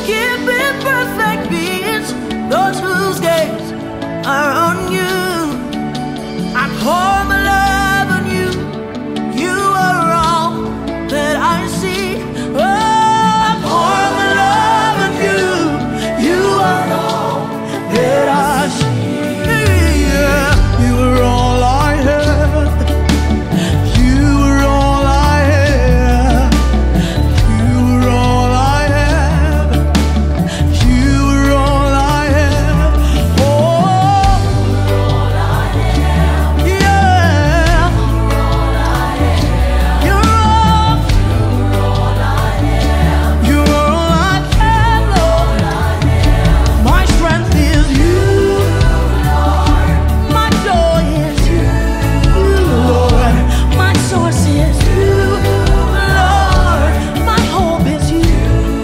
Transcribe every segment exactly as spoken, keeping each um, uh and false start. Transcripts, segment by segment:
keep in perfect peace those whose gaze are on you. I pour my love on you. You are all that I see. Oh, I pour my love on you. You are all that I see. Yeah, you are all I have. You are all I have. You are all I have. You are all I have. Oh, all I have. Yeah. All I have. You're all. All I have. You're all I have, Lord. My strength is you, Lord. My joy is you, Lord. My source is you, Lord. My hope is you.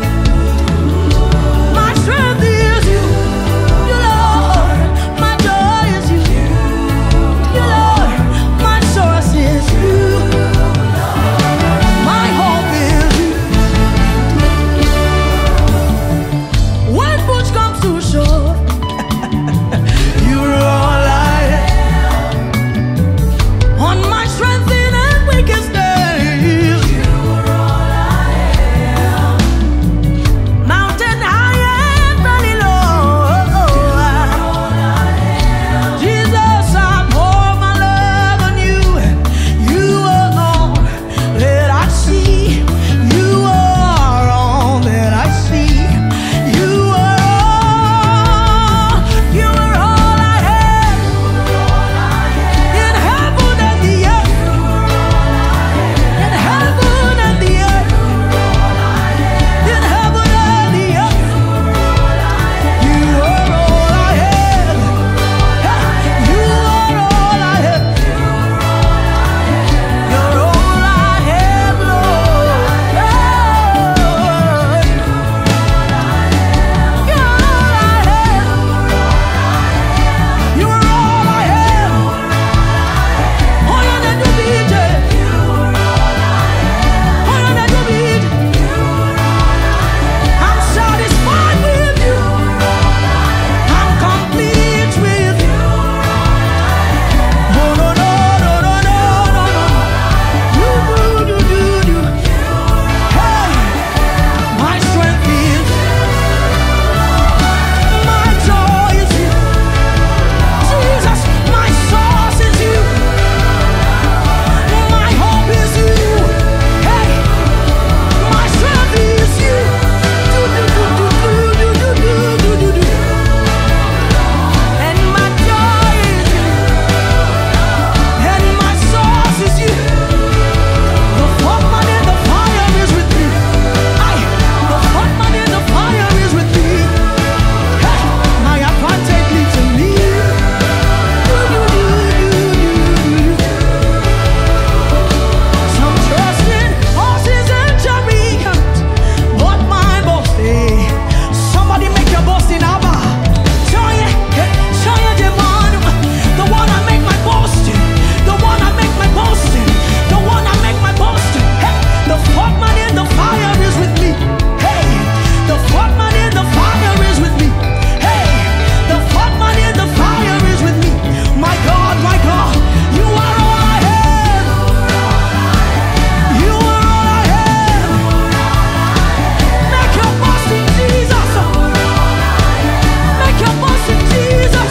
My strength is you, Lord. My joy is you, Lord. My source is you. My hope is you. When push comes to shove, you're all I have. On my strength in and weakest days, you are all I have. Mountain high and valley low, all I have. Jesus, I pour my love on you. You are all that I see. You are all that I see. You are all. You are all I have. In heaven and the earth. In heaven and the earth. In heaven and the earth. You are all I have. You are all I have. You're all I have, Lord. You're all I have. You are all I have. All I need to be there. All I need to be there. I'm satisfied with you. I'm complete with you. Oh, no, no, no, no, no, no, no. You, you, you, you, you. Hey, my strength is my joy is you. Jesus, my source is you. My hope is you. Hey, my strength is you. Do, do, do, do, do, do, do, do, do, do. And my joy is you. And my source is you. The footman in the fire is with me. Aye, the footman in the fire is with me. Hey, my advantage leads in me. Do, do, do, do, do, do. Some trust in horses and chariots, but my boast, eh. Somebody make your boast in Abba. Show you, eh, show you the man, the one I make my boast in, the one I make my boast in, the one I make my boast in. Hey, the footman in the fire is with me. Hey, the footman in the fire is with me. Hey, the footman in the fire is with me. My God, my God, you are all I have. You are all I have. Make your boast in Jesus. Make your boast in Jesus.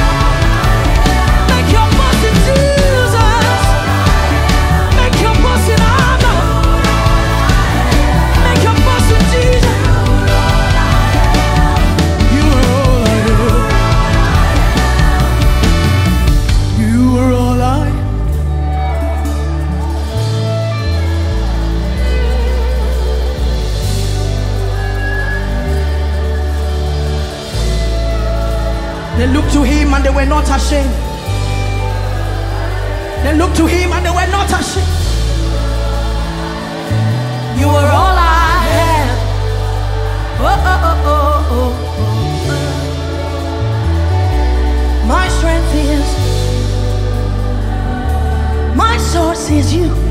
Make your boast in Jesus. Make your boast in Abba. Make your boast in Jesus. You are all I have. You are all I have. They looked to him and they were not ashamed. They looked to him and they were not ashamed. You are all I have. Oh, oh, oh, oh, oh, oh. My strength is, my source is you.